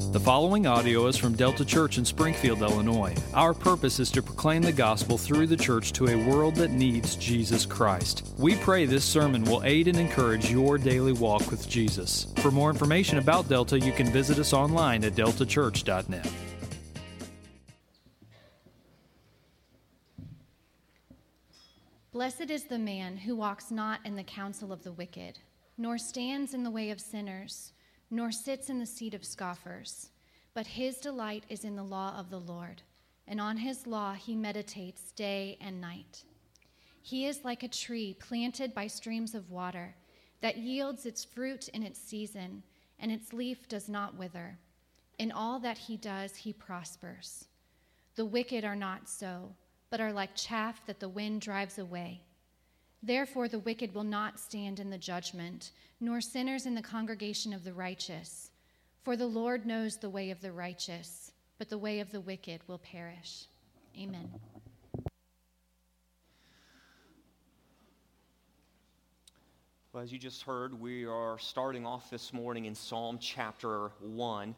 The following audio is from Delta Church in Springfield, Illinois. Our purpose is to proclaim the gospel through the church to a world that needs Jesus Christ. We pray this sermon will aid and encourage your daily walk with Jesus. For more information about Delta, you can visit us online at deltachurch.net. Blessed is the man who walks not in the counsel of the wicked, nor stands in the way of sinners, nor sits in the seat of scoffers. But his delight is in the law of the Lord, and on his law he meditates day and night. He is like a tree planted by streams of water, that yields its fruit in its season, and its leaf does not wither. In all that he does, he prospers. The wicked are not so, but are like chaff that the wind drives away. Therefore the wicked will not stand in the judgment, nor sinners in the congregation of the righteous. For the Lord knows the way of the righteous, but the way of the wicked will perish. Amen. Well, as you just heard, we are starting off this morning in Psalm chapter 1.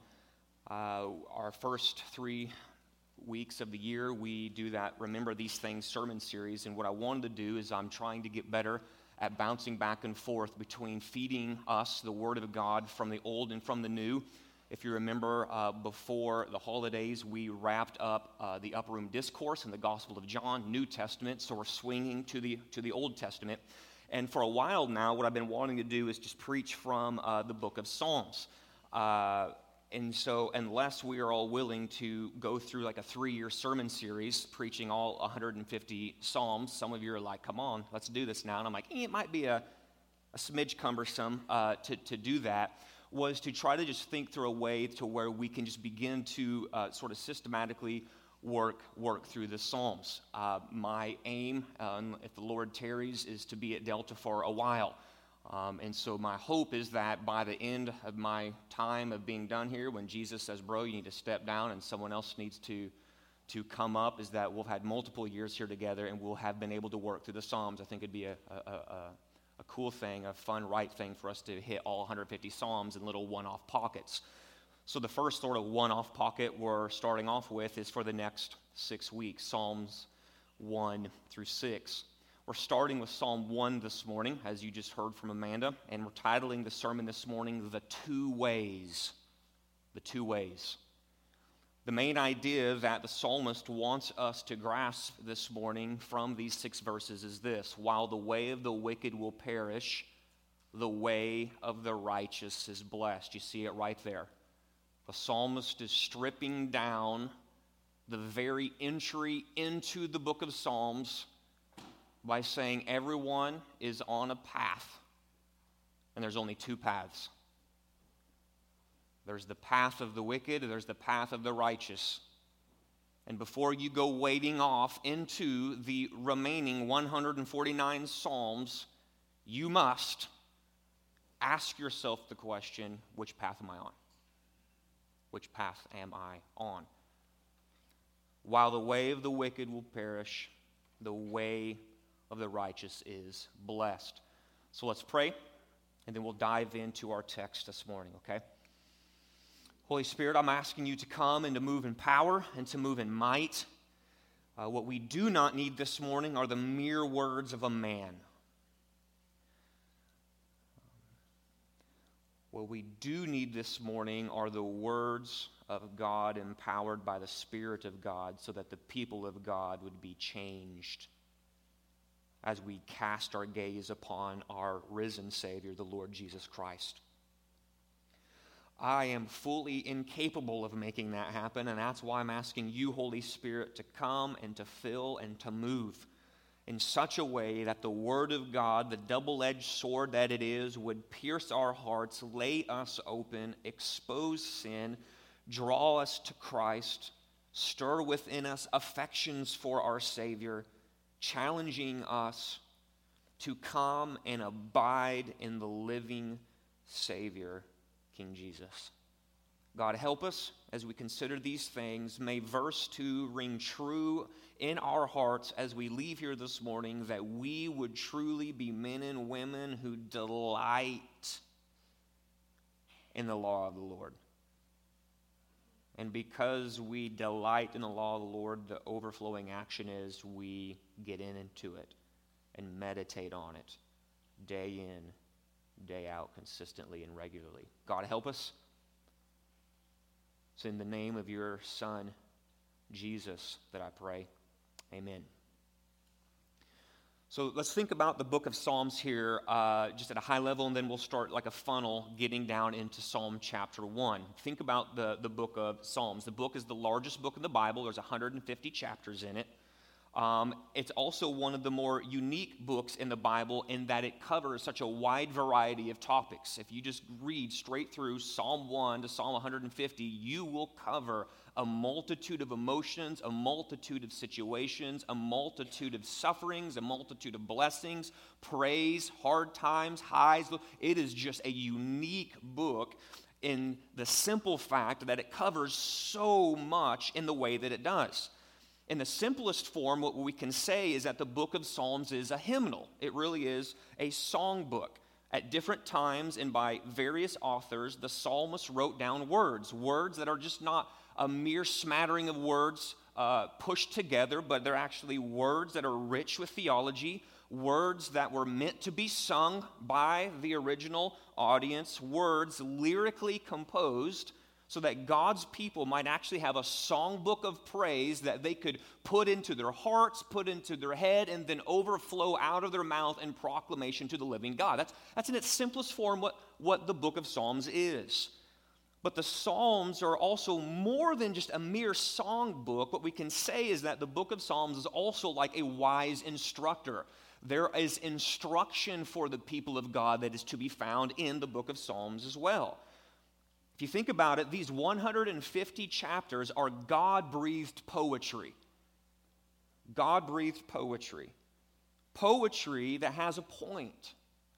Our first 3 weeks of the year, we do that Remember These Things sermon series, and what I wanted to do is I'm trying to get better at bouncing back and forth between feeding us the Word of God from the Old and from the New. If you remember, before the holidays, we wrapped up the Upper Room Discourse in the Gospel of John, New Testament, so we're swinging to the Old Testament. And for a while now, what I've been wanting to do is just preach from the book of Psalms. And so unless we are all willing to go through like a 3-year sermon series preaching all 150 Psalms, some of you are like, come on, let's do this now. And I'm like, it might be a smidge cumbersome to do that, was to try to just think through a way to where we can just begin to sort of systematically work through the Psalms. My aim, if the Lord tarries, is to be at Delta for a while. And so my hope is that by the end of my time of being done here, when Jesus says, bro, you need to step down and someone else needs to come up, is that we'll have had multiple years here together and we'll have been able to work through the Psalms. I think it'd be a cool thing, a fun, right thing for us to hit all 150 Psalms in little one-off pockets. So the first sort of one-off pocket we're starting off with is for the next 6 weeks, Psalms 1 through 6. We're starting with Psalm 1 this morning, as you just heard from Amanda, and we're titling the sermon this morning, The Two Ways. The Two Ways. The main idea that the psalmist wants us to grasp this morning from these 6 verses is this: while the way of the wicked will perish, the way of the righteous is blessed. You see it right there. The psalmist is stripping down the very entry into the book of Psalms by saying everyone is on a path, and there's only 2 paths. There's the path of the wicked, and there's the path of the righteous. And before you go wading off into the remaining 149 Psalms, you must ask yourself the question, which path am I on? Which path am I on? While the way of the wicked will perish, the way of the righteous is blessed. So let's pray, and then we'll dive into our text this morning, okay? Holy Spirit, I'm asking you to come and to move in power and to move in might. What we do not need this morning are the mere words of a man. What we do need this morning are the words of God empowered by the Spirit of God so that the people of God would be changed as we cast our gaze upon our risen Savior, the Lord Jesus Christ. I am fully incapable of making that happen, and that's why I'm asking you, Holy Spirit, to come and to fill and to move in such a way that the Word of God, the double-edged sword that it is, would pierce our hearts, lay us open, expose sin, draw us to Christ, stir within us affections for our Savior, challenging us to come and abide in the living Savior, King Jesus. God, help us as we consider these things. May verse 2 ring true in our hearts as we leave here this morning, that we would truly be men and women who delight in the law of the Lord. And because we delight in the law of the Lord, the overflowing action is we get into it and meditate on it day in, day out, consistently and regularly. God, help us. It's in the name of your Son, Jesus, that I pray. Amen. So let's think about the book of Psalms here just at a high level, and then we'll start like a funnel getting down into Psalm chapter 1. Think about the book of Psalms. The book is the largest book in the Bible. There's 150 chapters in it. It's also one of the more unique books in the Bible in that it covers such a wide variety of topics. If you just read straight through Psalm 1 to Psalm 150, you will cover a multitude of emotions, a multitude of situations, a multitude of sufferings, a multitude of blessings, praise, hard times, highs. It is just a unique book in the simple fact that it covers so much in the way that it does. In the simplest form, what we can say is that the book of Psalms is a hymnal. It really is a songbook. At different times and by various authors, the psalmist wrote down words that are just not a mere smattering of words pushed together, but they're actually words that are rich with theology, words that were meant to be sung by the original audience, words lyrically composed so that God's people might actually have a songbook of praise that they could put into their hearts, put into their head, and then overflow out of their mouth in proclamation to the living God. That's in its simplest form what the book of Psalms is. But the Psalms are also more than just a mere songbook. What we can say is that the book of Psalms is also like a wise instructor. There is instruction for the people of God that is to be found in the book of Psalms as well. If you think about it, these 150 chapters are God-breathed poetry. God-breathed poetry. Poetry that has a point.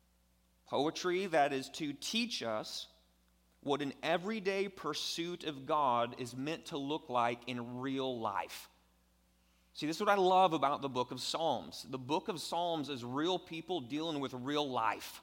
Poetry that is to teach us what an everyday pursuit of God is meant to look like in real life. See, this is what I love about the book of Psalms. The book of Psalms is real people dealing with real life.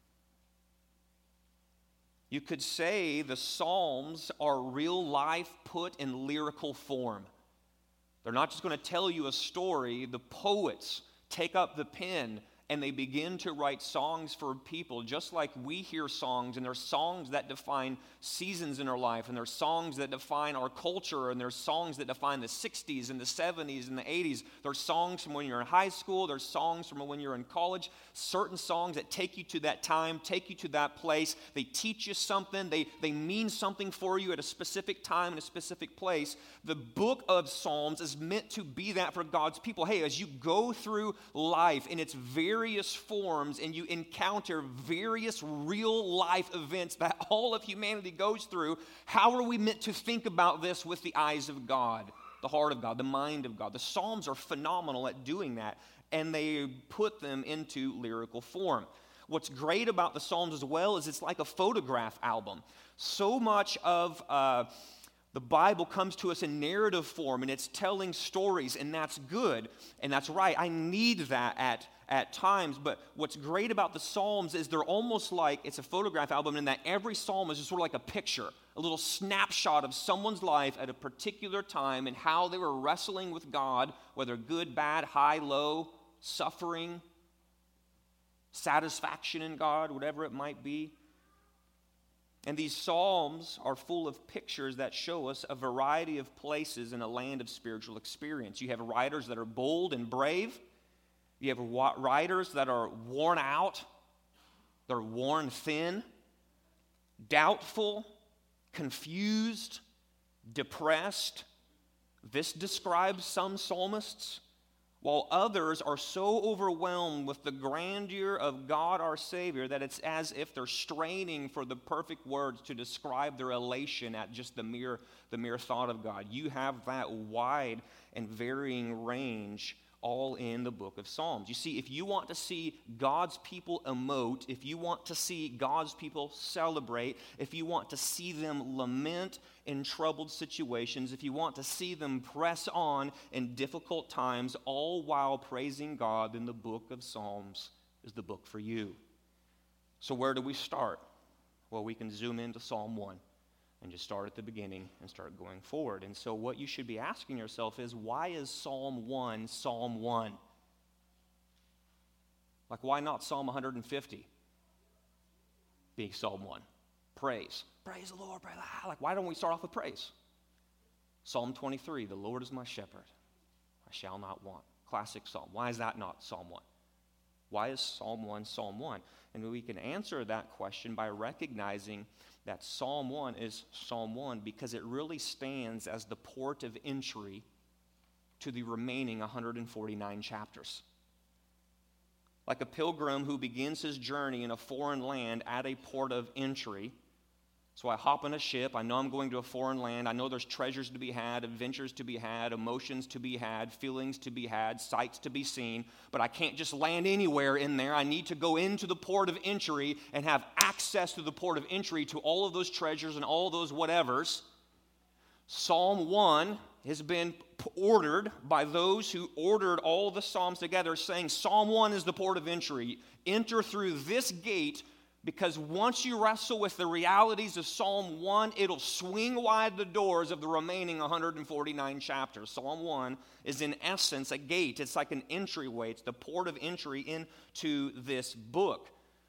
You could say the Psalms are real life put in lyrical form. They're not just going to tell you a story. The poets take up the pen and they begin to write songs for people, just like we hear songs, and there's songs that define seasons in our life, and there's songs that define our culture, and there's songs that define the 60s and the 70s and the 80s. There's songs from when you're in high school, there's songs from when you're in college, certain songs that take you to that time, take you to that place. They teach you something, they mean something for you at a specific time and a specific place. The book of Psalms is meant to be that for God's people. Hey, as you go through life in its various forms and you encounter various real life events that all of humanity goes through, how are we meant to think about this with the eyes of God, the heart of God, the mind of God? The Psalms are phenomenal at doing that, and they put them into lyrical form. What's great about the Psalms as well is it's like a photograph album. So much of the Bible comes to us in narrative form, and it's telling stories, and that's good, and that's right. I need that at times, but what's great about the Psalms is they're almost like it's a photograph album in that every psalm is just sort of like a picture, a little snapshot of someone's life at a particular time and how they were wrestling with God, whether good, bad, high, low, suffering, satisfaction in God, whatever it might be. And these psalms are full of pictures that show us a variety of places in a land of spiritual experience. You have writers that are bold and brave. You have writers that are worn out. They're worn thin, doubtful, confused, depressed. This describes some psalmists, while others are so overwhelmed with the grandeur of God our Savior that it's as if they're straining for the perfect words to describe their elation at just the mere thought of God. You have that wide and varying range all in the book of Psalms. You see, if you want to see God's people emote, if you want to see God's people celebrate, if you want to see them lament in troubled situations, if you want to see them press on in difficult times, all while praising God, then the book of Psalms is the book for you. So where do we start? Well, we can zoom into Psalm 1. and just start at the beginning and start going forward. And so what you should be asking yourself is, why is Psalm 1 Psalm 1? Like, why not Psalm 150 being Psalm 1? Praise. Praise the Lord. Praise. Like, why don't we start off with praise? Psalm 23, the Lord is my shepherd. I shall not want. Classic psalm. Why is that not Psalm 1? Why is Psalm 1 Psalm 1? And we can answer that question by recognizing that Psalm 1 is Psalm 1 because it really stands as the port of entry to the remaining 149 chapters. Like a pilgrim who begins his journey in a foreign land at a port of entry. So I hop on a ship. I know I'm going to a foreign land. I know there's treasures to be had, adventures to be had, emotions to be had, feelings to be had, sights to be seen. But I can't just land anywhere in there. I need to go into the port of entry and have access to the port of entry to all of those treasures and all of those whatevers. Psalm 1 has been ordered by those who ordered all the Psalms together, saying Psalm 1 is the port of entry. Enter through this gate, because once you wrestle with the realities of Psalm 1, it'll swing wide the doors of the remaining 149 chapters. Psalm 1 is in essence a gate. It's like an entryway. It's the port of entry into this book.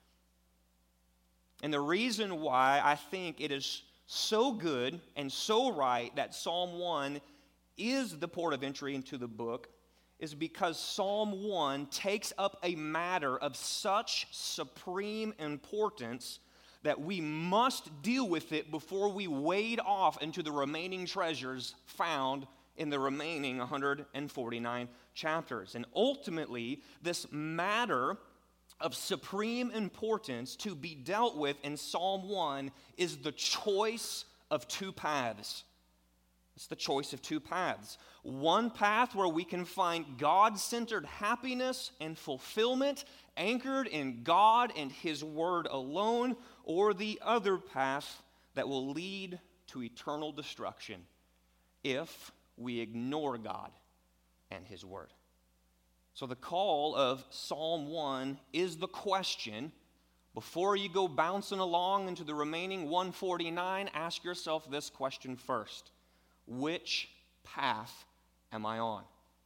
And the reason why I think it is so good and so right that Psalm 1 is the port of entry into the book is because Psalm 1 takes up a matter of such supreme importance that we must deal with it before we wade off into the remaining treasures found in the remaining 149 chapters. And ultimately, this matter of supreme importance to be dealt with in Psalm 1 is the choice of two paths. It's the choice of two paths. One path where we can find God-centered happiness and fulfillment anchored in God and His Word alone, or the other path that will lead to eternal destruction if we ignore God and His Word. So the call of Psalm 1 is the question. Before you go bouncing along into the remaining 149, ask yourself this question first. Which path am I on?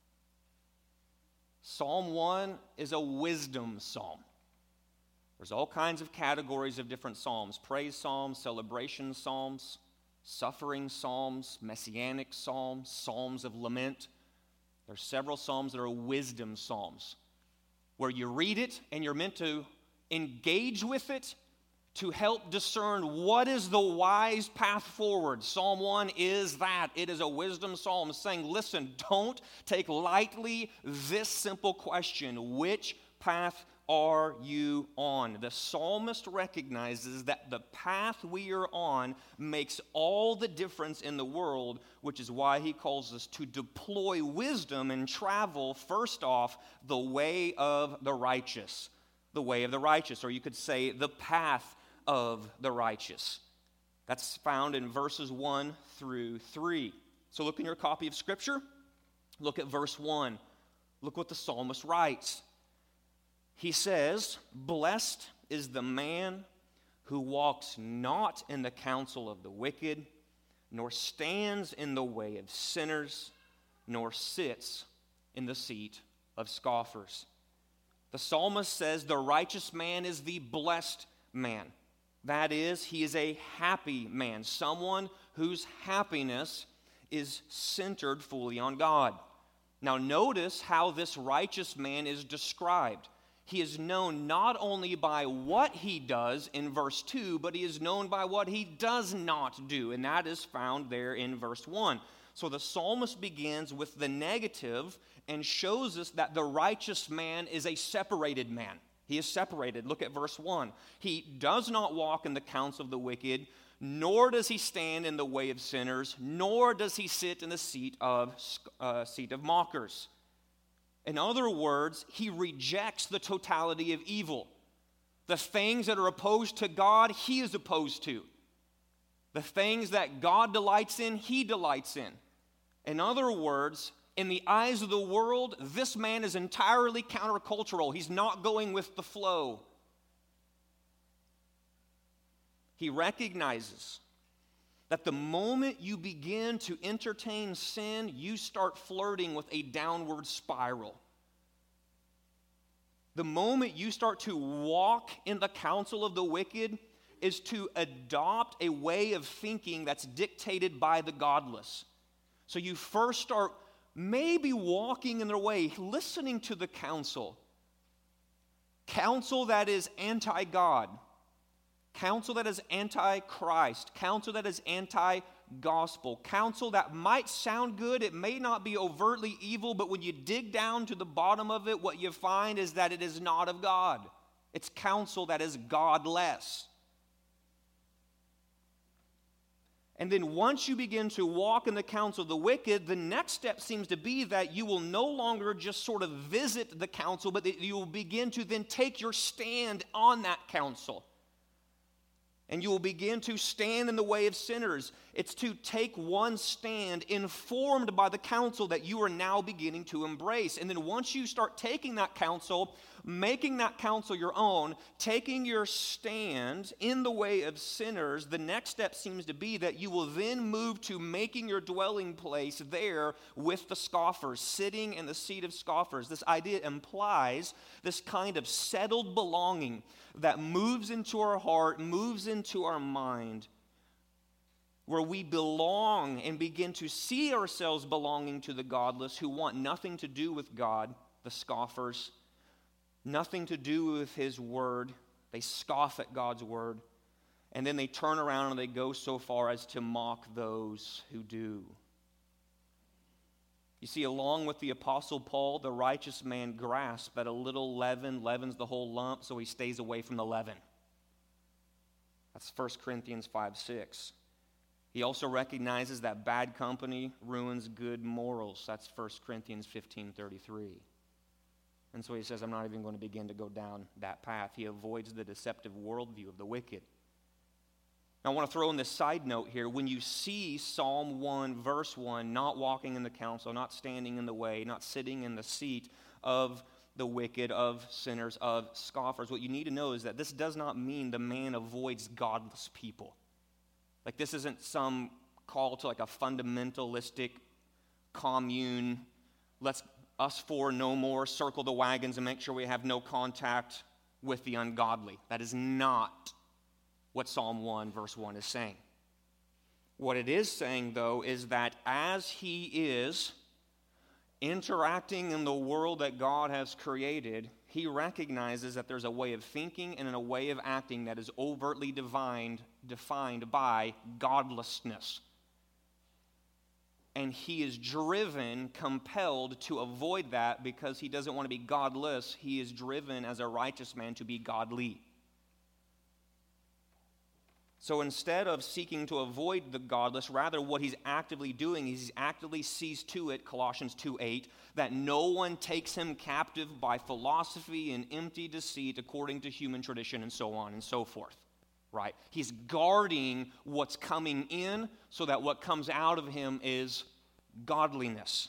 Psalm 1 is a wisdom psalm. There's all kinds of categories of different psalms. Praise psalms, celebration psalms, suffering psalms, messianic psalms, psalms of lament. There's several psalms that are wisdom psalms, where you read it and you're meant to engage with it to help discern what is the wise path forward. Psalm 1 is that. It is a wisdom psalm saying, listen, don't take lightly this simple question. Which path are you on? The psalmist recognizes that the path we are on makes all the difference in the world, which is why he calls us to deploy wisdom and travel, first off, the way of the righteous. The way of the righteous, or you could say the path of the righteous. That's found in verses 1 through 3. So look in your copy of Scripture. Look at verse 1. Look what the psalmist writes. He says, "Blessed is the man who walks not in the counsel of the wicked, nor stands in the way of sinners, nor sits in the seat of scoffers." The psalmist says the righteous man is the blessed man. That is, he is a happy man, someone whose happiness is centered fully on God. Now notice how this righteous man is described. He is known not only by what he does in verse 2, but he is known by what he does not do, and that is found there in verse 1. So the psalmist begins with the negative and shows us that the righteous man is a separated man. He is separated. Look at verse 1. He does not walk in the counsel of the wicked, nor does he stand in the way of sinners, nor does he sit in the seat of mockers. In other words, he rejects the totality of evil. The things that are opposed to God, he is opposed to. The things that God delights in, he delights in. In other words, in the eyes of the world, this man is entirely countercultural. He's not going with the flow. He recognizes that the moment you begin to entertain sin, you start flirting with a downward spiral. The moment you start to walk in the counsel of the wicked is to adopt a way of thinking that's dictated by the godless. So you first start maybe walking in their way, listening to the counsel that is anti-God, counsel that is anti-Christ, counsel that is anti-gospel, counsel that might sound good, it may not be overtly evil, but when you dig down to the bottom of it, what you find is that it is not of God. It's counsel that is godless. And then once you begin to walk in the counsel of the wicked, the next step seems to be that you will no longer just sort of visit the counsel, but that you will begin to then take your stand on that counsel. And you will begin to stand in the way of sinners. It's to take one stand informed by the counsel that you are now beginning to embrace. And then once you start taking that counsel, making that counsel your own, taking your stand in the way of sinners, the next step seems to be that you will then move to making your dwelling place there with the scoffers, sitting in the seat of scoffers. This idea implies this kind of settled belonging that moves into our heart, moves into our mind, where we belong and begin to see ourselves belonging to the godless who want nothing to do with God, the scoffers, nothing to do with His word. They scoff at God's word, and then they turn around and they go so far as to mock those who do. You see, along with the Apostle Paul, the righteous man grasps at a little leaven, leavens the whole lump, so he stays away from the leaven. That's 1 Corinthians 5:6. He also recognizes that bad company ruins good morals. That's 1 Corinthians 15:33. And so he says, I'm not even going to begin to go down that path. He avoids the deceptive worldview of the wicked. Now, I want to throw in this side note here. When you see Psalm 1, verse 1, not walking in the counsel, not standing in the way, not sitting in the seat of the wicked, of sinners, of scoffers, what you need to know is that this does not mean the man avoids godless people. Like, this isn't some call to like a fundamentalistic commune, let's us four no more, circle the wagons and make sure we have no contact with the ungodly. That is not what Psalm 1 verse 1 is saying. What it is saying, though, is that as he is interacting in the world that God has created, he recognizes that there's a way of thinking and a way of acting that is overtly defined by godlessness. And he is driven, compelled to avoid that because he doesn't want to be godless. He is driven as a righteous man to be godly. So instead of seeking to avoid the godless, rather what he's actively doing is he actively sees to it, Colossians 2:8, that no one takes him captive by philosophy and empty deceit according to human tradition and so on and so forth. Right? He's guarding what's coming in so that what comes out of him is godliness.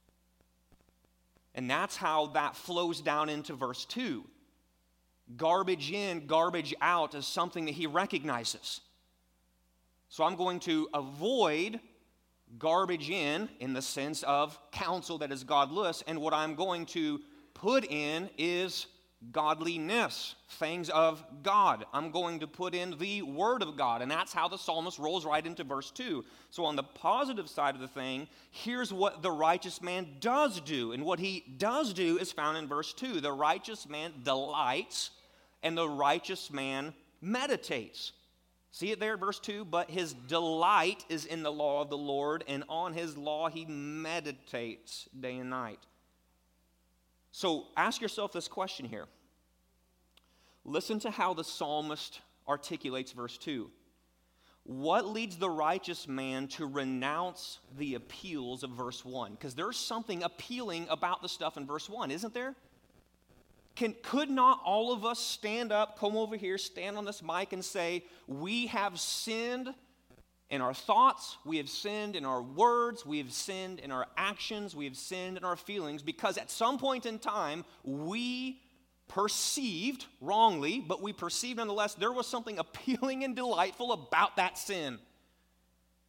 And that's how that flows down into verse 2. Garbage in, garbage out is something that he recognizes. So I'm going to avoid garbage in the sense of counsel that is godless, and what I'm going to put in is godliness, things of God. I'm going to put in the Word of God, and that's how the psalmist rolls right into verse 2. So on the positive side of the thing, here's what the righteous man does do, and what he does do is found in verse 2. The righteous man delights, and the righteous man meditates. See it there, verse 2? But his delight is in the law of the Lord, and on his law he meditates day and night. So ask yourself this question here. Listen to how the psalmist articulates verse 2. What leads the righteous man to renounce the appeals of verse 1? Because there's something appealing about the stuff in verse 1, isn't there? Could not all of us stand up, come over here, stand on this mic and say, we have sinned in our thoughts, we have sinned in our words, we have sinned in our actions, we have sinned in our feelings, because at some point in time, we perceived, wrongly, but we perceived nonetheless, there was something appealing and delightful about that sin.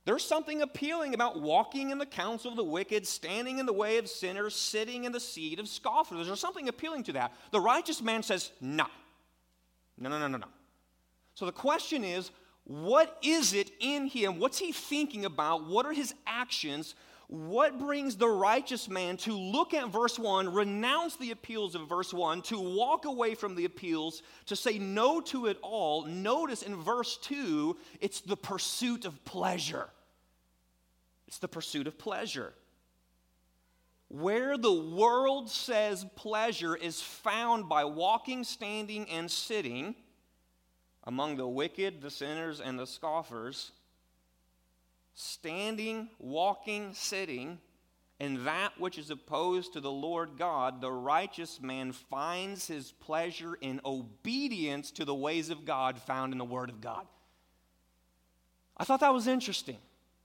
There's something appealing about walking in the counsel of the wicked, standing in the way of sinners, sitting in the seat of scoffers. There's something appealing to that. The righteous man says, no. No. So the question is, what is it in him? What's he thinking about? What are his actions? What brings the righteous man to look at verse 1, renounce the appeals of verse 1, to walk away from the appeals, to say no to it all? Notice in verse 2, it's the pursuit of pleasure. It's the pursuit of pleasure. Where the world says pleasure is found by walking, standing, and sitting among the wicked, the sinners, and the scoffers, standing, walking, sitting, in that which is opposed to the Lord God, the righteous man finds his pleasure in obedience to the ways of God found in the Word of God. I thought that was interesting.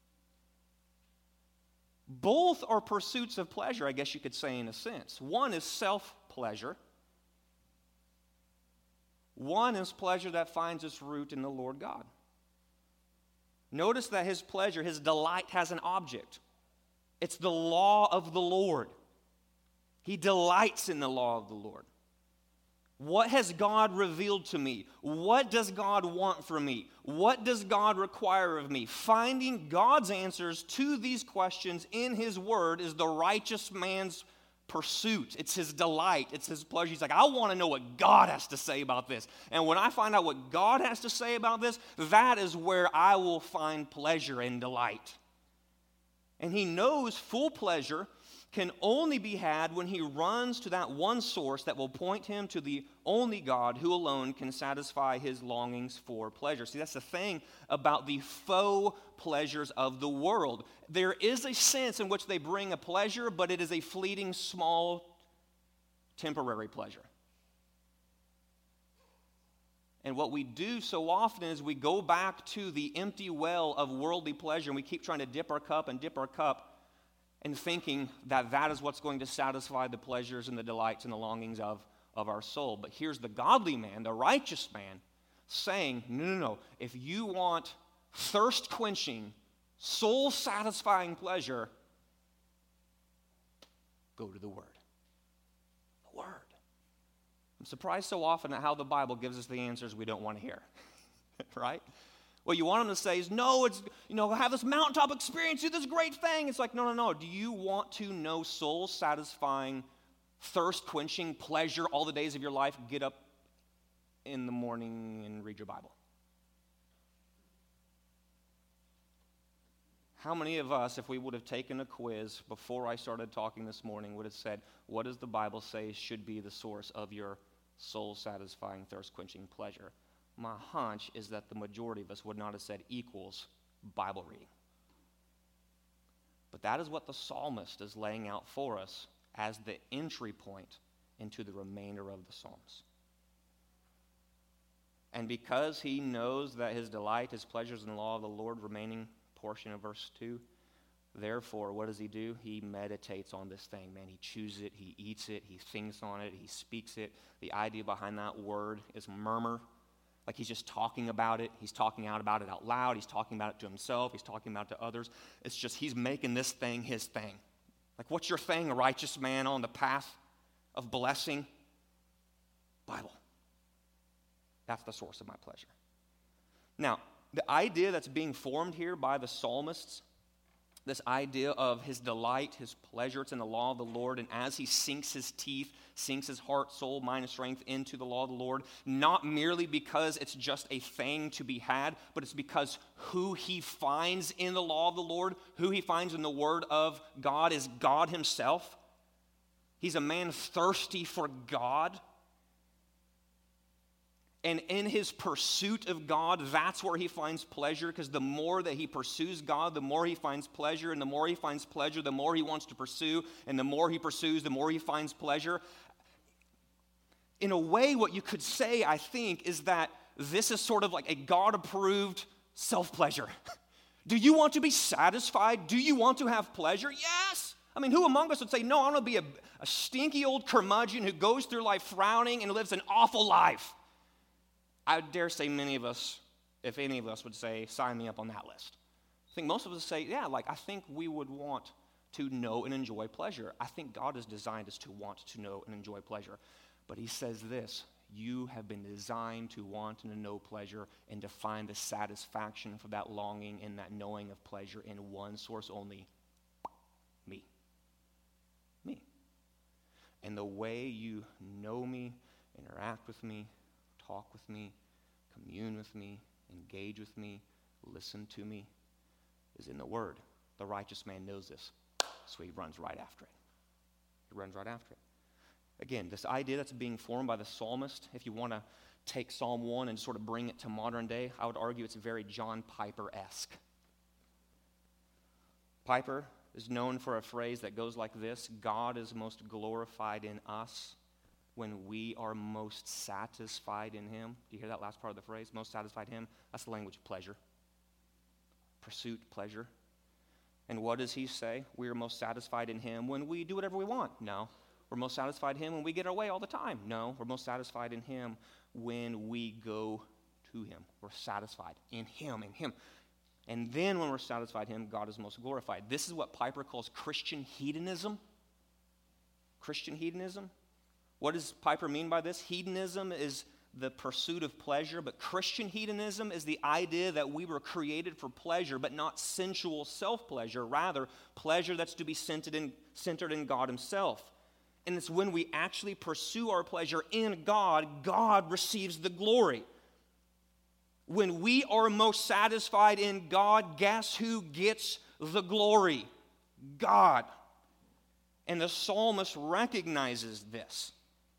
Both are pursuits of pleasure, I guess you could say in a sense. One is self-pleasure. One is pleasure that finds its root in the Lord God. Notice that his pleasure, his delight has an object. It's the law of the Lord. He delights in the law of the Lord. What has God revealed to me? What does God want from me? What does God require of me? Finding God's answers to these questions in his word is the righteous man's pursuit. It's his delight. It's his pleasure. He's like, I want to know what God has to say about this. And when I find out what God has to say about this, that is where I will find pleasure and delight. And he knows full pleasure can only be had when he runs to that one source that will point him to the only God who alone can satisfy his longings for pleasure. See, that's the thing about the faux pleasures of the world. There is a sense in which they bring a pleasure, but it is a fleeting, small, temporary pleasure. And what we do so often is we go back to the empty well of worldly pleasure, and we keep trying to dip our cup and thinking that that is what's going to satisfy the pleasures and the delights and the longings of our soul. But here's the godly man, the righteous man, saying, no. If you want thirst-quenching, soul-satisfying pleasure, go to the Word. The Word. I'm surprised so often at how the Bible gives us the answers we don't want to hear. Right? What you want them to say is, no, it's, have this mountaintop experience, do this great thing. It's like, no. Do you want to know soul-satisfying, thirst-quenching pleasure all the days of your life? Get up in the morning and read your Bible. How many of us, if we would have taken a quiz before I started talking this morning, would have said, what does the Bible say should be the source of your soul-satisfying, thirst-quenching pleasure? My hunch is that the majority of us would not have said equals Bible reading. But that is what the psalmist is laying out for us as the entry point into the remainder of the Psalms. And because he knows that his delight, his pleasures in the law of the Lord, remaining portion of verse 2, therefore, what does he do? He meditates on this thing, man. He chews it, he eats it, he thinks on it, he speaks it. The idea behind that word is murmur. Like he's just talking about it. He's talking out about it out loud. He's talking about it to himself. He's talking about it to others. It's just he's making this thing his thing. Like, what's your thing, a righteous man on the path of blessing? Bible. That's the source of my pleasure. Now, the idea that's being formed here by the psalmists, this idea of his delight, his pleasure, it's in the law of the Lord, and as he sinks his teeth, sinks his heart, soul, mind, and strength into the law of the Lord, not merely because it's just a thing to be had, but it's because who he finds in the law of the Lord, who he finds in the Word of God is God himself. He's a man thirsty for God. And in his pursuit of God, that's where he finds pleasure, because the more that he pursues God, the more he finds pleasure, and the more he finds pleasure, the more he wants to pursue, and the more he pursues, the more he finds pleasure. In a way, what you could say, I think, is that this is sort of like a God-approved self-pleasure. Do you want to be satisfied? Do you want to have pleasure? Yes! I mean, who among us would say, no, I want to be a stinky old curmudgeon who goes through life frowning and lives an awful life? I dare say many of us, if any of us, would say, sign me up on that list. I think most of us say, yeah, I think we would want to know and enjoy pleasure. I think God has designed us to want to know and enjoy pleasure. But he says this, you have been designed to want and to know pleasure and to find the satisfaction for that longing and that knowing of pleasure in one source only, me. Me. And the way you know me, interact with me, talk with me, commune with me, engage with me, listen to me, is in the Word. The righteous man knows this, so he runs right after it. He runs right after it. Again, this idea that's being formed by the psalmist, if you want to take Psalm 1 and sort of bring it to modern day, I would argue it's very John Piper-esque. Piper is known for a phrase that goes like this, God is most glorified in us when we are most satisfied in him. Do you hear that last part of the phrase? Most satisfied in him? That's the language of pleasure. Pursuit, pleasure. And what does he say? We are most satisfied in him when we do whatever we want. No. We're most satisfied in him when we get our way all the time. No. We're most satisfied in him when we go to him. We're satisfied in him, in him. And then when we're satisfied in him, God is most glorified. This is what Piper calls Christian hedonism. Christian hedonism. What does Piper mean by this? Hedonism is the pursuit of pleasure, but Christian hedonism is the idea that we were created for pleasure, but not sensual self-pleasure, rather pleasure that's to be centered in God himself. And it's when we actually pursue our pleasure in God, God receives the glory. When we are most satisfied in God, guess who gets the glory? God. And the psalmist recognizes this.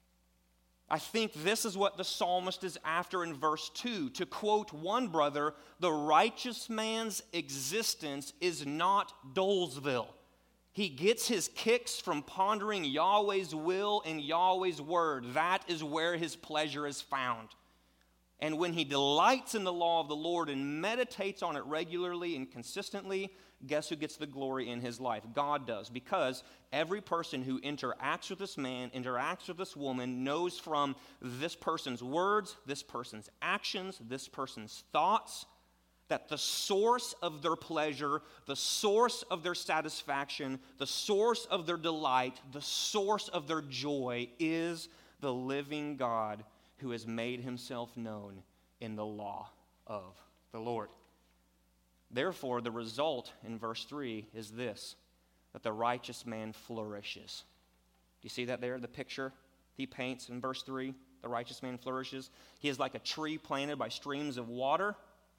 I think this is what the psalmist is after in verse 2. To quote one brother, the righteous man's existence is not Dolesville. He gets his kicks from pondering Yahweh's will and Yahweh's word. That is where his pleasure is found. And when he delights in the law of the Lord and meditates on it regularly and consistently, guess who gets the glory in his life? God does. Because every person who interacts with this man, interacts with this woman, knows from this person's words, this person's actions, this person's thoughts, that the source of their pleasure, the source of their satisfaction, the source of their delight, the source of their joy is the living God who has made himself known in the law of the Lord. Therefore, the result in verse 3 is this, that the righteous man flourishes. Do you see that there, the picture he paints in verse 3? The righteous man flourishes. He is like a tree planted by streams of water,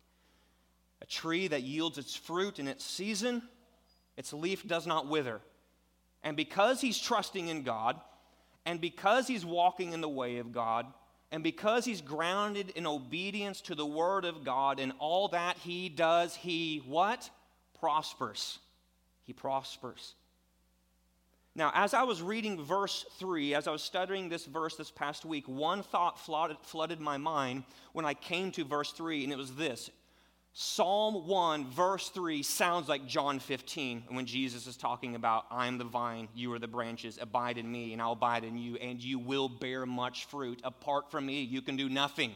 a tree that yields its fruit in its season, its leaf does not wither. And because he's trusting in God, and because he's walking in the way of God, and because he's grounded in obedience to the word of God, and all that he does, he what? Prospers. He prospers. Now, as I was reading verse 3, as I was studying this verse this past week, one thought flooded my mind when I came to verse 3, and it was this. Psalm 1, verse 3 sounds like John 15 when Jesus is talking about, I am the vine, you are the branches, abide in me, and I'll abide in you, and you will bear much fruit. Apart from me, you can do nothing.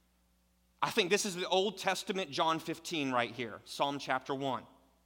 I think this is the Old Testament John 15 right here, Psalm chapter 1.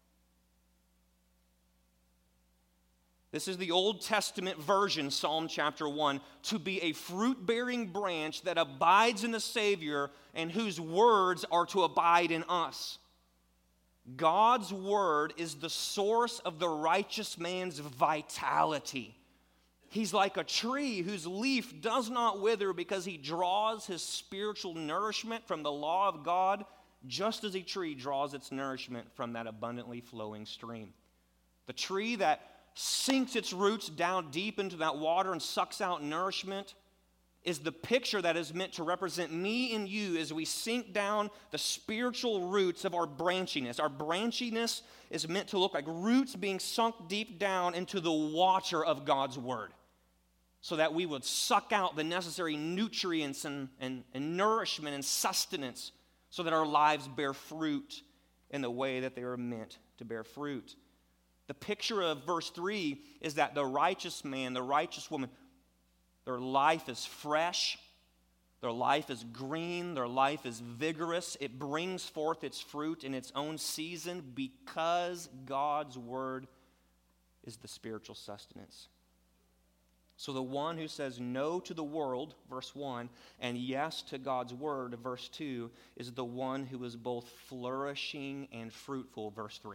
This is the Old Testament version, Psalm chapter 1, to be a fruit-bearing branch that abides in the Savior and whose words are to abide in us. God's word is the source of the righteous man's vitality. He's like a tree whose leaf does not wither because he draws his spiritual nourishment from the law of God, just as a tree draws its nourishment from that abundantly flowing stream. The tree that sinks its roots down deep into that water and sucks out nourishment is the picture that is meant to represent me and you as we sink down the spiritual roots of our branchiness. Our branchiness is meant to look like roots being sunk deep down into the water of God's word so that we would suck out the necessary nutrients and nourishment and sustenance so that our lives bear fruit in the way that they are meant to bear fruit. The picture of verse 3 is that the righteous man, the righteous woman, their life is fresh, Their life is green. Their life is vigorous. It brings forth its fruit in its own season because God's word is the spiritual sustenance. So the one who says no to the world, verse 1, and yes to God's word, verse 2, is the one who is both flourishing and fruitful, verse 3.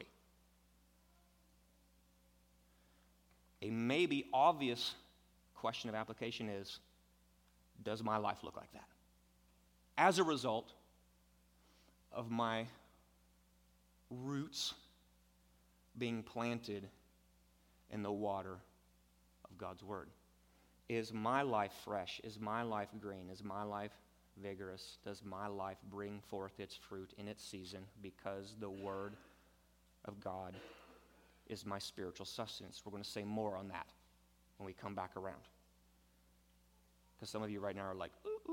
A maybe obvious question of application is, does my life look like that? As a result of my roots being planted in the water of God's word. Is my life fresh? Is my life green? Is my life vigorous? Does my life bring forth its fruit in its season because the word of God is my spiritual sustenance? We're going to say more on that when we come back around. Because some of you right now are like,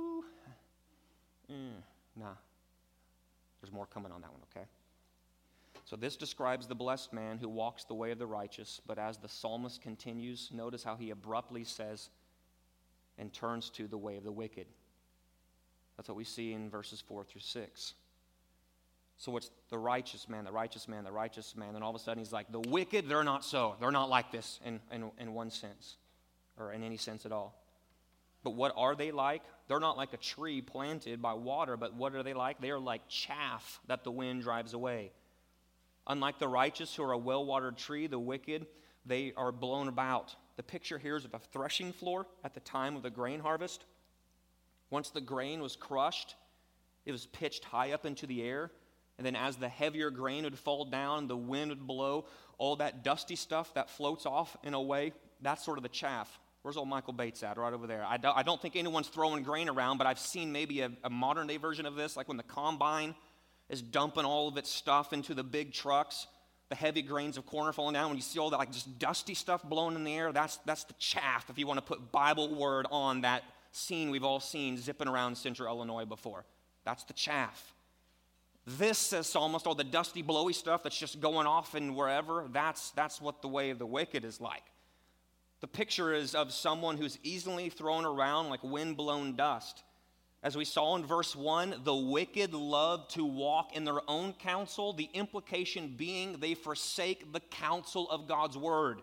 nah. There's more coming on that one, okay? So this describes the blessed man who walks the way of the righteous, but as the psalmist continues, notice how he abruptly says and turns to the way of the wicked. That's what we see in verses 4 through 6. So it's the righteous man, the righteous man, the righteous man, and all of a sudden he's like, the wicked, they're not so. They're not like this in one sense, or in any sense at all. But what are they like? They're not like a tree planted by water, but what are they like? They are like chaff that the wind drives away. Unlike the righteous who are a well-watered tree, the wicked, they are blown about. The picture here is of a threshing floor at the time of the grain harvest. Once the grain was crushed, it was pitched high up into the air. And then as the heavier grain would fall down, the wind would blow, all that dusty stuff that floats off in a way, that's sort of the chaff. Where's old Michael Bates at? Right over there. I don't think anyone's throwing grain around, but I've seen maybe a modern-day version of this, like when the combine is dumping all of its stuff into the big trucks, the heavy grains of corn are falling down. When you see all that like just dusty stuff blown in the air, that's the chaff, if you want to put Bible word on that scene we've all seen zipping around central Illinois before. That's the chaff. This says Psalmist, all the dusty, blowy stuff that's just going off and wherever, that's what the way of the wicked is like. The picture is of someone who's easily thrown around like wind-blown dust. As we saw in verse 1, the wicked love to walk in their own counsel, the implication being they forsake the counsel of God's word.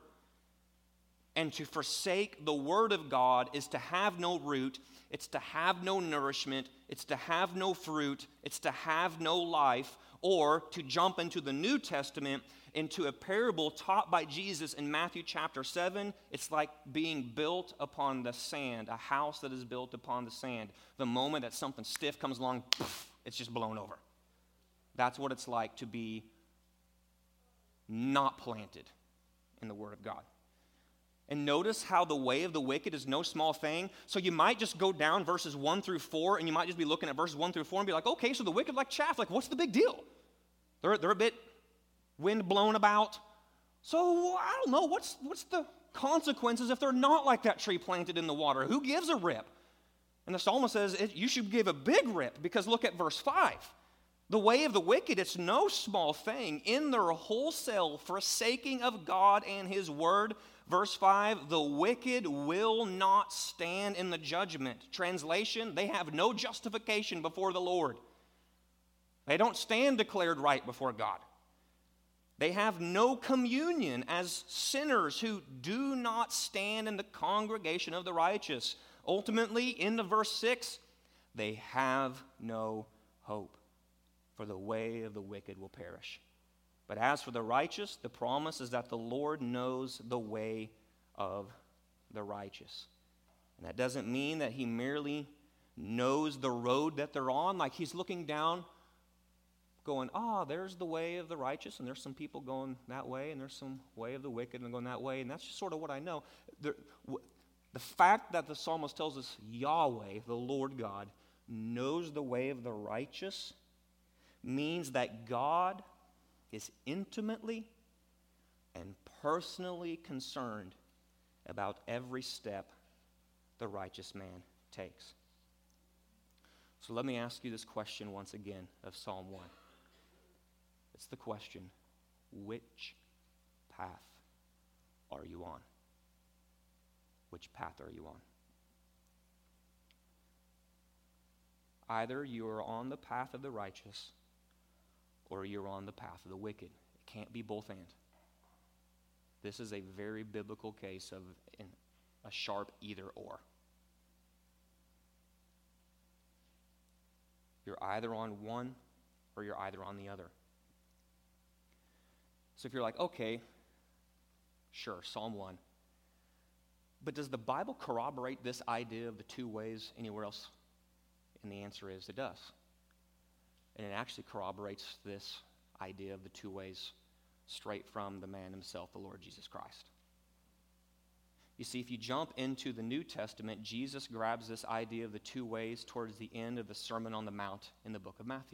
And to forsake the word of God is to have no root, it's to have no nourishment, it's to have no fruit, it's to have no life, or to jump into the New Testament, into a parable taught by Jesus in Matthew chapter 7, it's like being built upon the sand, a house that is built upon the sand. The moment that something stiff comes along, poof, it's just blown over. That's what it's like to be not planted in the Word of God. And notice how the way of the wicked is no small thing. So you might just go down verses 1 through 4, and you might just be looking at verses 1 through 4 and be like, okay, so the wicked like chaff. Like, what's the big deal? They're a bit wind blown about. So I don't know, what's the consequences if they're not like that tree planted in the water? Who gives a rip? And the psalmist says you should give a big rip, because look at verse 5. The way of the wicked, it's no small thing. In their wholesale forsaking of God and his word, verse 5, the wicked will not stand in the judgment. Translation, they have no justification before the Lord. They don't stand declared right before God. They have no communion as sinners who do not stand in the congregation of the righteous. Ultimately, in the verse 6, they have no hope, for the way of the wicked will perish. But as for the righteous, the promise is that the Lord knows the way of the righteous. And that doesn't mean that he merely knows the road that they're on, like he's looking down going, there's the way of the righteous, and there's some people going that way, and there's some way of the wicked and going that way, and that's just sort of what I know. The fact that the psalmist tells us Yahweh, the Lord God, knows the way of the righteous means that God is intimately and personally concerned about every step the righteous man takes. So let me ask you this question once again of Psalm 1. It's the question, which path are you on? Which path are you on? Either you are on the path of the righteous or you're on the path of the wicked. It can't be both and. This is a very biblical case of a sharp either or. You're either on one or you're either on the other. So if you're like, okay, sure, Psalm 1. But does the Bible corroborate this idea of the two ways anywhere else? And the answer is it does. And it actually corroborates this idea of the two ways straight from the man himself, the Lord Jesus Christ. You see, if you jump into the New Testament, Jesus grabs this idea of the two ways towards the end of the Sermon on the Mount in the book of Matthew.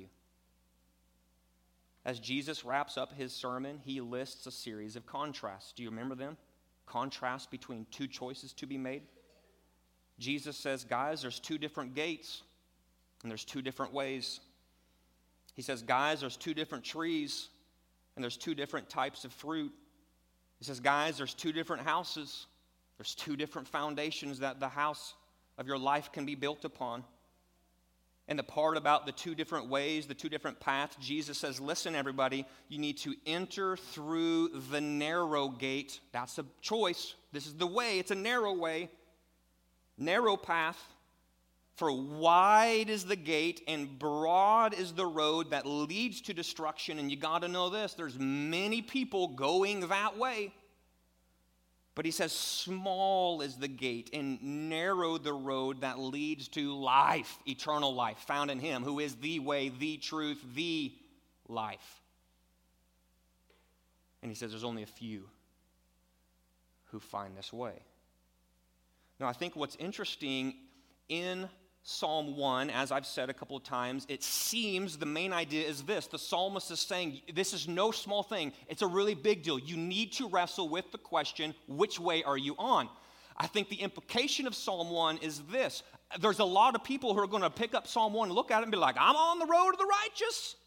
As Jesus wraps up his sermon, he lists a series of contrasts. Do you remember them? Contrasts between two choices to be made. Jesus says, guys, there's two different gates, and there's two different ways. He says, guys, there's two different trees, and there's two different types of fruit. He says, guys, there's two different houses. There's two different foundations that the house of your life can be built upon. And the part about the two different ways, the two different paths, Jesus says, listen, everybody, you need to enter through the narrow gate. That's a choice. This is the way. It's a narrow way. Narrow path. For wide is the gate and broad is the road that leads to destruction. And you got to know this. There's many people going that way. But he says, small is the gate and narrow the road that leads to life, eternal life, found in him, who is the way, the truth, the life. And he says there's only a few who find this way. Now, I think what's interesting in Psalm 1, as I've said a couple of times, it seems the main idea is this. The psalmist is saying, this is no small thing. It's a really big deal. You need to wrestle with the question, which way are you on? I think the implication of Psalm 1 is this. There's a lot of people who are going to pick up Psalm 1 and look at it and be like, I'm on the road of the righteous.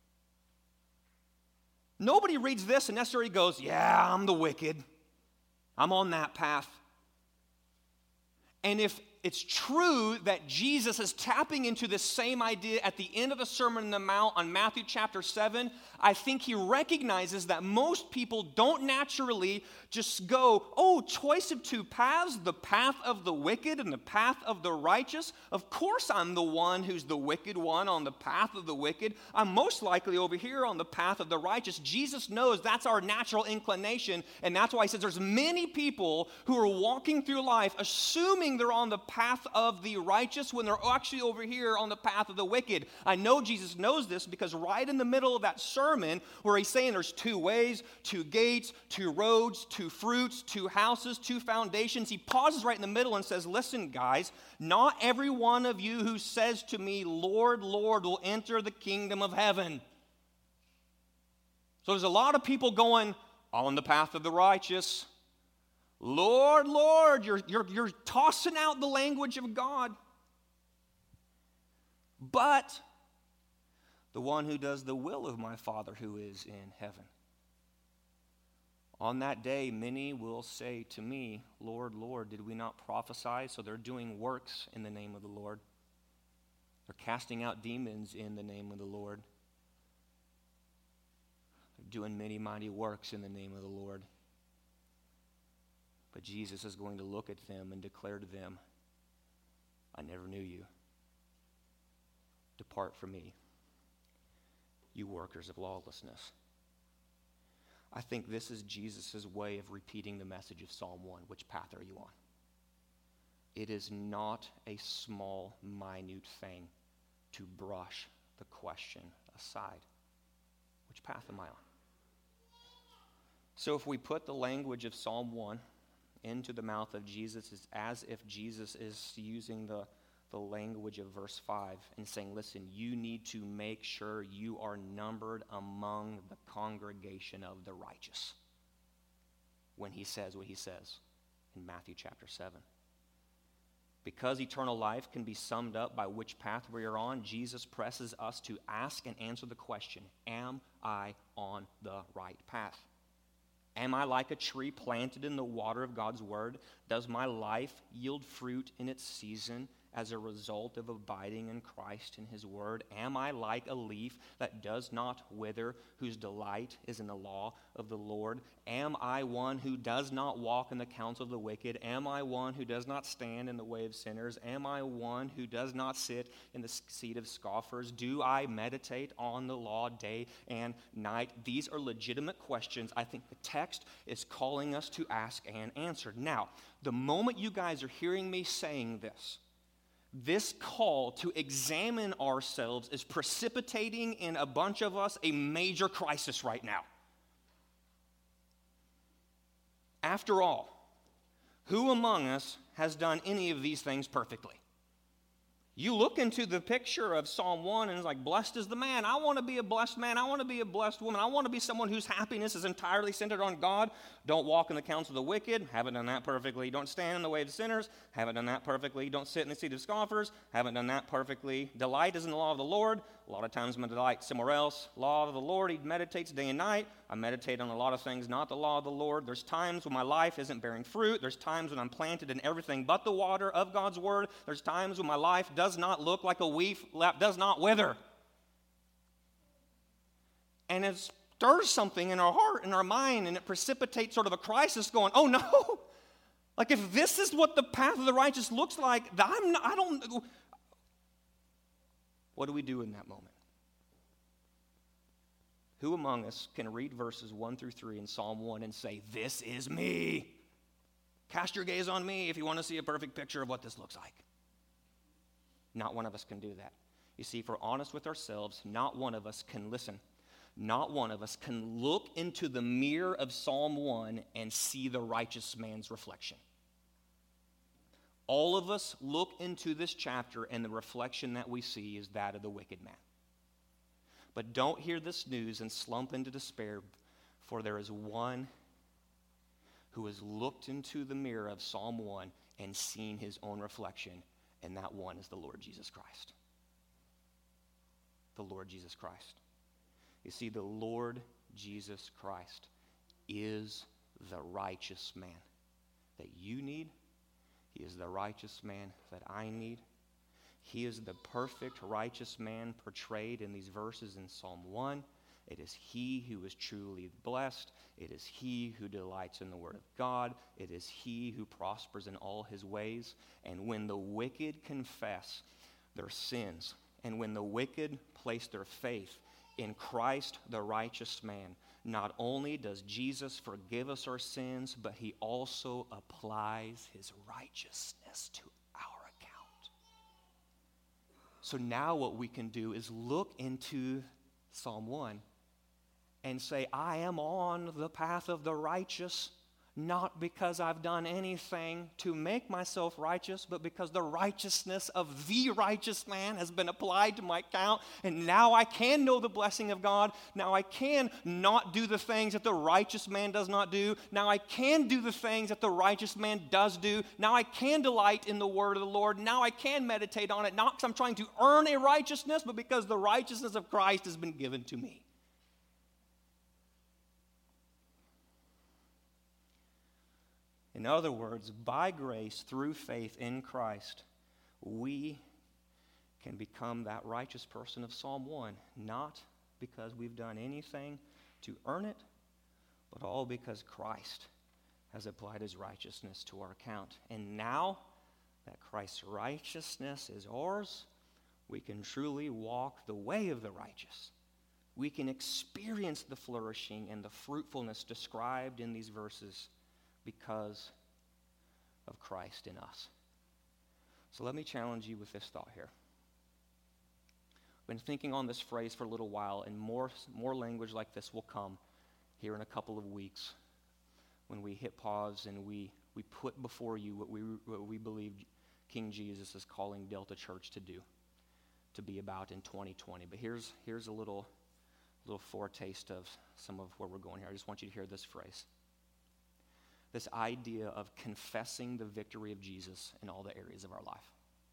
Nobody reads this and necessarily goes, yeah, I'm the wicked. I'm on that path. And if it's true that Jesus is tapping into this same idea at the end of the Sermon on the Mount on Matthew chapter 7. I think he recognizes that most people don't naturally just go, oh, choice of two paths, the path of the wicked and the path of the righteous. Of course I'm the one who's the wicked one on the path of the wicked. I'm most likely over here on the path of the righteous. Jesus knows that's our natural inclination, and that's why he says there's many people who are walking through life assuming they're on the path of the righteous when they're actually over here on the path of the wicked. I know Jesus knows this because right in the middle of that sermon where he's saying there's two ways, two gates, two roads, two fruits, two houses, two foundations, he pauses right in the middle and says, listen, guys, not every one of you who says to me, Lord, Lord, will enter the kingdom of heaven. So there's a lot of people going on the path of the righteous. Lord, Lord, you're tossing out the language of God. But the one who does the will of my Father who is in heaven. On that day, many will say to me, Lord, Lord, did we not prophesy? So they're doing works in the name of the Lord. They're casting out demons in the name of the Lord. They're doing many mighty works in the name of the Lord. But Jesus is going to look at them and declare to them, I never knew you. Depart from me, you workers of lawlessness. I think this is Jesus' way of repeating the message of Psalm 1. Which path are you on? It is not a small, minute thing to brush the question aside. Which path am I on? So if we put the language of Psalm 1 into the mouth of Jesus, it's as if Jesus is using the language of verse 5 and saying, listen, you need to make sure you are numbered among the congregation of the righteous when he says what he says in Matthew chapter 7. Because eternal life can be summed up by which path we are on, Jesus presses us to ask and answer the question, am I on the right path? Am I like a tree planted in the water of God's word? Does my life yield fruit in its season? as a result of abiding in Christ and His Word? Am I like a leaf that does not wither, whose delight is in the law of the Lord? Am I one who does not walk in the counsel of the wicked? Am I one who does not stand in the way of sinners? Am I one who does not sit in the seat of scoffers? Do I meditate on the law day and night? These are legitimate questions I think the text is calling us to ask and answer. Now, the moment you guys are hearing me saying this call to examine ourselves is precipitating in a bunch of us a major crisis right now. After all, who among us has done any of these things perfectly? You look into the picture of Psalm 1 and it's like, blessed is the man. I want to be a blessed man. I want to be a blessed woman. I want to be someone whose happiness is entirely centered on God. Don't walk in the counsel of the wicked. Haven't done that perfectly. Don't stand in the way of sinners. Haven't done that perfectly. Don't sit in the seat of scoffers. Haven't done that perfectly. Delight is in the law of the Lord. A lot of times my delight somewhere else. Law of the Lord, he meditates day and night. I meditate on a lot of things, not the law of the Lord. There's times when my life isn't bearing fruit. There's times when I'm planted in everything but the water of God's Word. There's times when my life does not look like a leaf that does not wither. And it stirs something in our heart, in our mind, and it precipitates sort of a crisis going, oh no! Like if this is what the path of the righteous looks like, what do we do in that moment? Who among us can read verses 1 through 3 in Psalm 1 and say, this is me? Cast your gaze on me if you want to see a perfect picture of what this looks like. Not one of us can do that. You see, if we're honest with ourselves, not one of us can listen. Not one of us can look into the mirror of Psalm 1 and see the righteous man's reflection. All of us look into this chapter and the reflection that we see is that of the wicked man. But don't hear this news and slump into despair, for there is one who has looked into the mirror of Psalm 1 and seen his own reflection, and that one is the Lord Jesus Christ. The Lord Jesus Christ. You see, the Lord Jesus Christ is the righteous man that you need. He is the righteous man that I need. He is the perfect righteous man portrayed in these verses in Psalm 1. It is he who is truly blessed. It is he who delights in the word of God. It is he who prospers in all his ways. And when the wicked confess their sins, and when the wicked place their faith in Christ, the righteous man, not only does Jesus forgive us our sins, but he also applies his righteousness to our account. So now what we can do is look into Psalm 1 and say, I am on the path of the righteous, not because I've done anything to make myself righteous, but because the righteousness of the righteous man has been applied to my account, and now I can know the blessing of God. Now I can not do the things that the righteous man does not do. Now I can do the things that the righteous man does do. Now I can delight in the word of the Lord. Now I can meditate on it, not because I'm trying to earn a righteousness, but because the righteousness of Christ has been given to me. In other words, by grace, through faith in Christ, we can become that righteous person of Psalm 1, not because we've done anything to earn it, but all because Christ has applied his righteousness to our account. And now that Christ's righteousness is ours, we can truly walk the way of the righteous. We can experience the flourishing and the fruitfulness described in these verses because of Christ in us. So let me challenge you with this thought here. I've been thinking on this phrase for a little while, and more language like this will come here in a couple of weeks when we hit pause and we put before you what we believe King Jesus is calling Delta Church to do, to be about in 2020. But here's a little foretaste of some of where we're going here. I just want you to hear this phrase. This idea of confessing the victory of Jesus in all the areas of our life.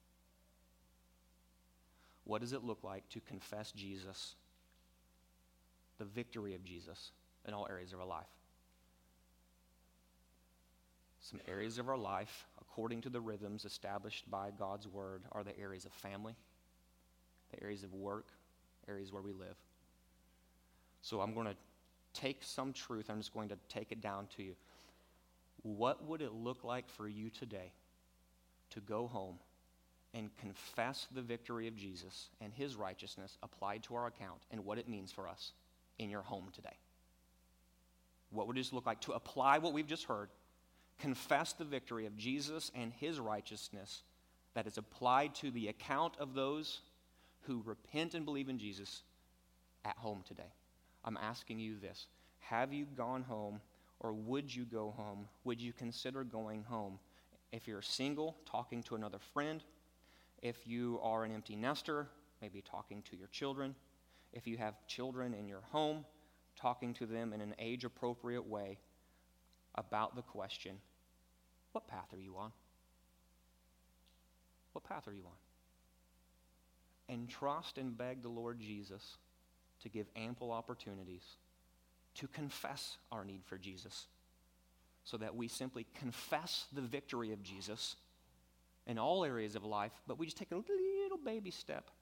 What does it look like to confess Jesus, the victory of Jesus, in all areas of our life? Some areas of our life, according to the rhythms established by God's word, are the areas of family, the areas of work, areas where we live. So I'm going to take some truth, I'm just going to take it down to you. What would it look like for you today to go home and confess the victory of Jesus and his righteousness applied to our account and what it means for us in your home today? What would this look like to apply what we've just heard, confess the victory of Jesus and his righteousness that is applied to the account of those who repent and believe in Jesus at home today? I'm asking you this. Have you gone home, or would you go home? Would you consider going home? If you're single, talking to another friend. If you are an empty nester, maybe talking to your children. If you have children in your home, talking to them in an age-appropriate way about the question, what path are you on? What path are you on? And trust and beg the Lord Jesus to give ample opportunities to confess our need for Jesus, so that we simply confess the victory of Jesus in all areas of life, but we just take a little baby step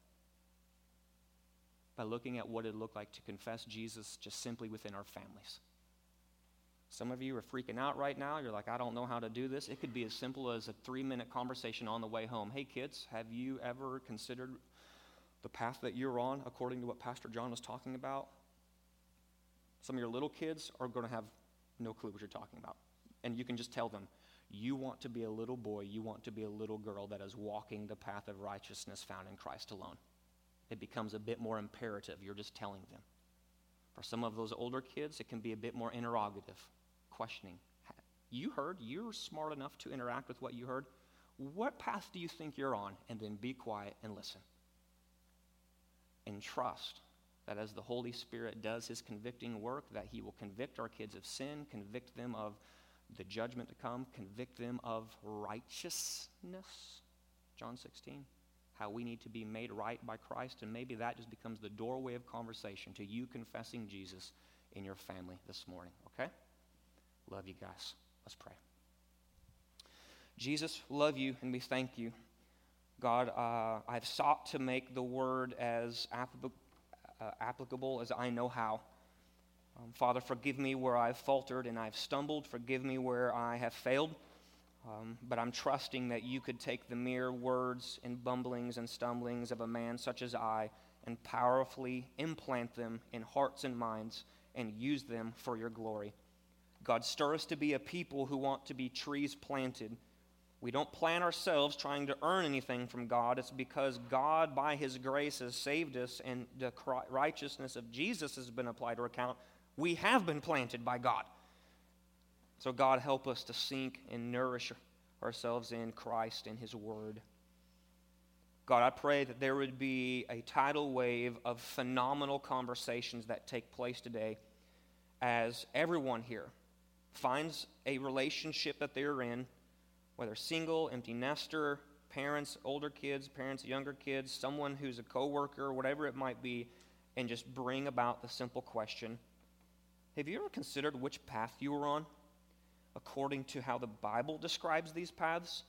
by looking at what it looked like to confess Jesus just simply within our families. Some of you are freaking out right now. You're like, I don't know how to do this. It could be as simple as a 3-minute conversation on the way home. Hey kids, have you ever considered the path that you're on according to what Pastor John was talking about? Some of your little kids are going to have no clue what you're talking about. And you can just tell them, you want to be a little boy, you want to be a little girl that is walking the path of righteousness found in Christ alone. It becomes a bit more imperative. You're just telling them. For some of those older kids, it can be a bit more interrogative, questioning. You heard, you're smart enough to interact with what you heard. What path do you think you're on? And then be quiet and listen. And trust that as the Holy Spirit does his convicting work, that he will convict our kids of sin, convict them of the judgment to come, convict them of righteousness, John 16, how we need to be made right by Christ, and maybe that just becomes the doorway of conversation to you confessing Jesus in your family this morning, okay? Love you guys. Let's pray. Jesus, love you, and we thank you. God, I've sought to make the word as applicable as I know how. Father, forgive me where I've faltered and I've stumbled. Forgive me where I have failed. But I'm trusting that you could take the mere words and bumblings and stumblings of a man such as I and powerfully implant them in hearts and minds and use them for your glory. God, stir us to be a people who want to be trees planted. We don't plant ourselves trying to earn anything from God. It's because God, by his grace, has saved us, and the righteousness of Jesus has been applied to our account. We have been planted by God. So God, help us to sink and nourish ourselves in Christ and his word. God, I pray that there would be a tidal wave of phenomenal conversations that take place today as everyone here finds a relationship that they're in, whether single, empty nester, parents, older kids, parents, younger kids, someone who's a coworker, whatever it might be, and just bring about the simple question, have you ever considered which path you were on according to how the Bible describes these paths?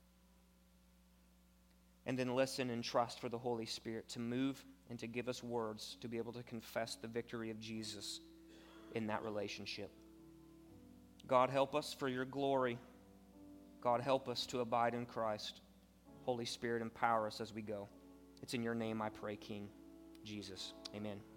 And then listen and trust for the Holy Spirit to move and to give us words to be able to confess the victory of Jesus in that relationship. God, help us for your glory. God, help us to abide in Christ. Holy Spirit, empower us as we go. It's in your name I pray, King Jesus. Amen.